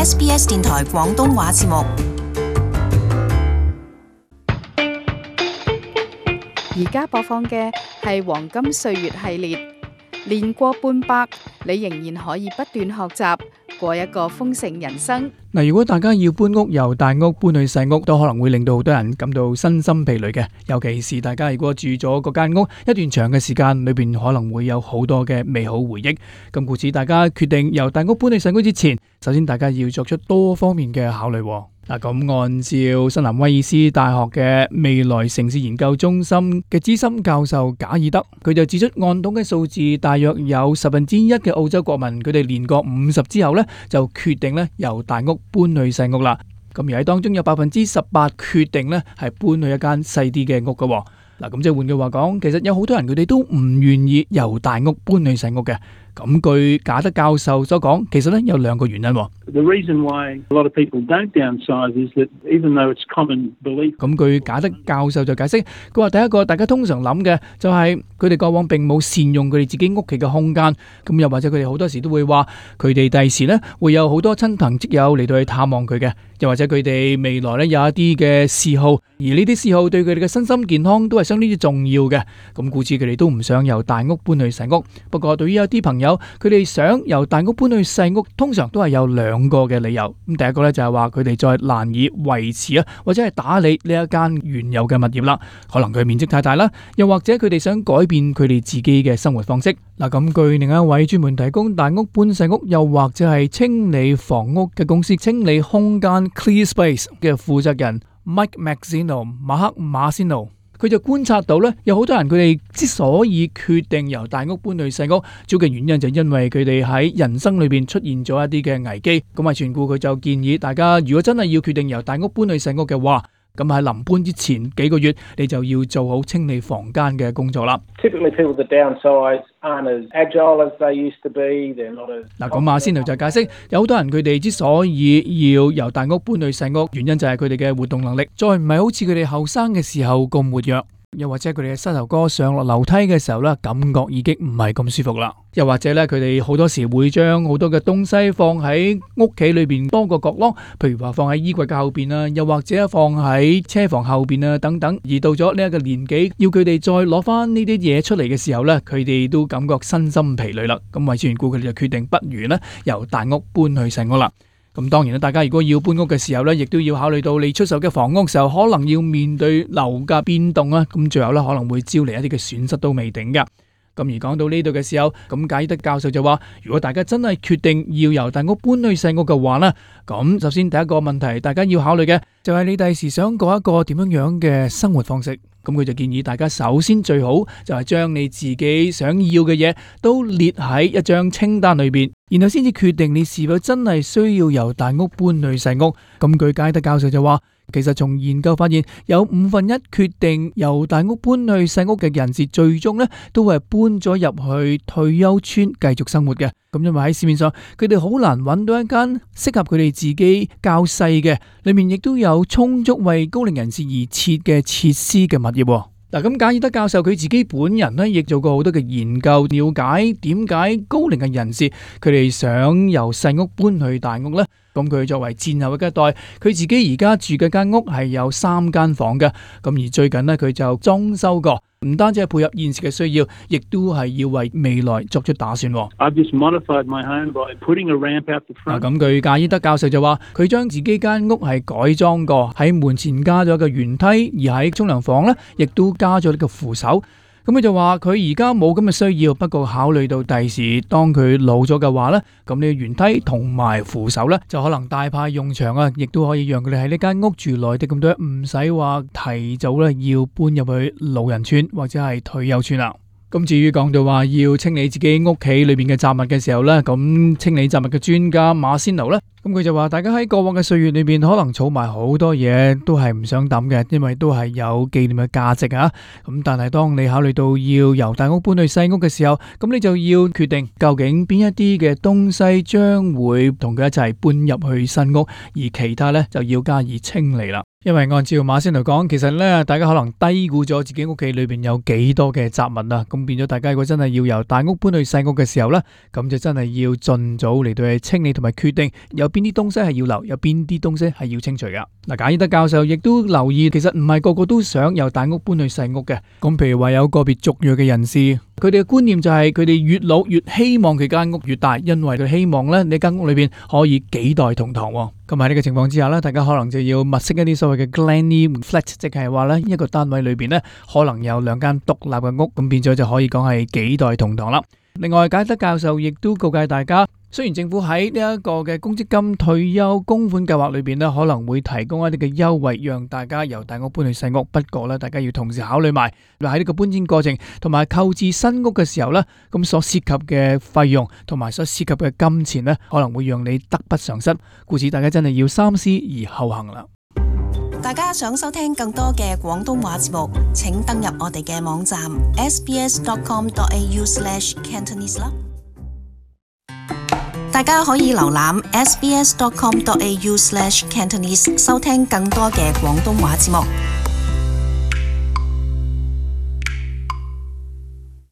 SBS 電台廣東話節目。 而家播放嘅係黃金歲月系列，年過半百，你仍然可以不斷學習，過一個豐盛人生。 嗱，如果大家要搬屋，由大屋搬去細屋，都可能會令到好多人感到身心疲累嘅。尤其是大家如果住咗嗰間屋一段長嘅時間，裏邊可能會有好多嘅美好回憶。咁故此，大家決定由大屋搬去細屋之前，首先大家要作出多方面嘅考慮。嗱，咁按照新南威爾斯大學嘅未來城市研究中心嘅資深教授賈爾德，佢就指出，按統計數字，大約有1/10嘅澳洲國民，佢哋年過50之後呢，就決定呢由大屋搬去細屋啦。咁而喺當中有18%決定呢係搬去一間細啲嘅屋㗎。嗱，咁即係換句話講，其實有好多人佢哋都唔願意由大屋搬去細屋嘅。咁據賈德教授所講，其實呢有兩個原因。 The reason why a lot of people don't downsize is that even though it's common belief。 咁據賈德教授就解釋，佢話第一個大家通常諗嘅就係佢哋過往並冇善用佢哋自己屋企嘅空間，咁又或者佢哋好多時都會話佢哋第時呢會有好多親朋戚友嚟到去探望佢嘅，又或者佢哋未來呢有一啲嘅嗜好，而呢啲嗜好對佢哋嘅身心健康都係相當之重要嘅。咁故此佢哋都唔想由大屋搬去細屋。不過對於有啲朋友，佢哋想由大屋搬去細屋，通常都係有兩個嘅理由。咁第一個呢，就係話佢哋再難以維持啊，或者係打理呢一間原有嘅物業啦，可能佢面積太大啦，又或者佢哋想改變佢哋自己嘅生活方式。嗱，咁據另一位專門提供大屋搬細屋，又或者係清理房屋嘅公司清理空間 Clear Space 嘅負責人 Mike Mazzino 馬克馬仙奴，佢就觀察到咧，有好多人佢哋之所以決定由大屋搬去細屋，主要嘅原因就因為佢哋喺人生裏邊出現咗一啲嘅危機。咁啊，全故佢就建議大家，如果真係要決定由大屋搬去細屋嘅話，咁喺臨搬之前幾個月，你就要做好清理房間嘅工作啦。 Typically, people that downsize aren't as agile as they used to be. They're not as 嗱，咁馬仙奴就解釋，有好多人佢哋之所以要由大屋搬去細屋，原因就係佢哋嘅活動能力再唔係好似佢哋後生嘅時候咁活躍。又或者佢哋嘅膝頭哥上落樓梯嘅時候咧，感覺已經唔係咁舒服啦。又或者咧，佢哋好多時會將好多嘅東西放喺屋企裏邊多個角落，譬如話放喺衣櫃嘅後邊啊，又或者放喺車房後邊啊等等。而到咗呢一個年紀，要佢哋再攞翻呢啲嘢出嚟嘅時候咧，佢哋都感覺身心疲累啦。咁為此緣故，佢哋就決定不如呢由大屋搬去細屋啦。咁當然啦，大家如果要搬屋嘅時候呢，亦都要考慮到你出售嘅房屋時候，可能要面對樓價變動啊，咁最後呢可能會招嚟一啲嘅損失都未定㗎。咁而講到呢度嘅時候，咁賈爾德教授就話，如果大家真係決定要由大屋搬去細屋嘅話呢，咁首先第一個問題，大家要考慮嘅就係你第時想過一個點樣嘅生活方式。咁佢就建議大家首先最好就係將你自己想要嘅嘢都列喺一張清單裏邊，然後先至決定你是否真係需要由大屋搬去細屋。咁據賈爾德教授就話，其實從研究發現，有1/5決定由大屋搬去細屋嘅人士，最終呢都係搬咗入去退休村繼續生活嘅。咁因為喺市面上，佢哋好難揾到一間適合佢哋自己較細嘅，裏面亦都有充足為高齡人士而設嘅設施嘅物業。嗱，咁賈爾德教授佢自己本人呢，亦做過好多嘅研究，了解點解高齡嘅人士佢哋想由細屋搬去大屋呢？咁佢作為戰後嘅一代，佢自己而家住嘅間屋係有3間房嘅。咁而最近呢，佢就裝修過，唔單止係配合現時嘅需要，亦都係要為未來作出打算。 I've just modified my home by putting a ramp out the front。 咁據賈爾德教授就話，佢將自己間屋係改裝過，喺門前加咗個圓梯，而喺沖涼房呢，亦都加咗呢個扶手。咁佢就話佢而家冇咁嘅需要，不過考慮到第時當佢老咗嘅話呢，咁呢個圓梯同埋扶手呢，就可能大派用場啊，亦都可以讓佢哋喺呢間屋住耐啲咁多，唔使話提早呢要搬入去老人村或者係退休村啦。咁至於講到話要清理自己屋企裏邊嘅雜物嘅時候呢，咁清理雜物嘅專家馬仙奴呢，咁佢就話大家喺過往嘅歲月裏邊可能儲埋好多嘢，都係唔想抌嘅，因為都係有紀念嘅價值啊。咁但係當你考慮到要由大屋搬去細屋嘅時候，咁你就要決定究竟邊一啲嘅東西將會同佢一齊搬入去新屋，而其他呢就要加以清理啦。 因為按照馬先嚟講，其實咧大家可能低估咗自己屋企裏邊有幾多嘅雜物啊，咁變咗大家如果真係要由大屋搬去細屋嘅時候咧，咁就真係要盡早嚟到去清理同埋決定有邊啲東西係要留，有邊啲東西係要清除噶。嗱，簡伊德教授亦都留意，其實唔係個個都想由大屋搬去細屋嘅。咁譬如話有個別族裔嘅人士，佢哋嘅觀念就係佢哋越老越希望佢間屋越大，因為佢希望咧呢間屋裏邊可以幾代同堂。咁喺呢個情況之下咧，大家可能就要物色一啲所謂嘅 granny flat， 即係話咧一個單位裏邊咧可能有兩間獨立嘅屋，咁變咗就可以講係幾代同堂啦。另外，簡伊德教授亦都告誡大家，雖然政府喺呢一個嘅公積金退休供款計劃裏邊咧可能會提供一啲嘅優惠，讓大家由大屋搬去細屋，不過咧大家要同時考慮埋喺呢個搬遷過程同埋購置新屋嘅時候咧，咁所涉及嘅費用同埋所涉及嘅金錢咧，可能會讓你得不償失，故此大家真係要三思而後行啦。 大家想收聽更多嘅廣東話節目，請登入我哋嘅網站 sbs.com.au/cantonese 啦。大家可以瀏覽 sbs.com.au/cantonese 收聽更多嘅廣東話節目。